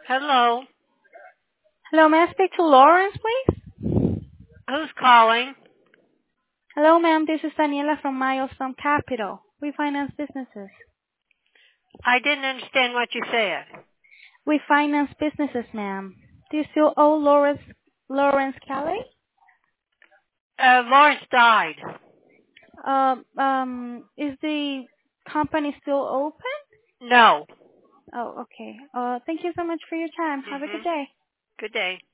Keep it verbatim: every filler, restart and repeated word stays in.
Hello. Hello, may I speak to Lawrence, please? Who's calling? Hello, ma'am. This is Daniela from Milestone Capital. We finance businesses. I didn't understand what you said. We finance businesses, ma'am. Do you still owe Lawrence Lawrence Kelly? Uh, Lawrence died. Um, um, is the company still open? No. Oh, okay. Uh, thank you so much for your time. Have a Mhm. good day. Good day.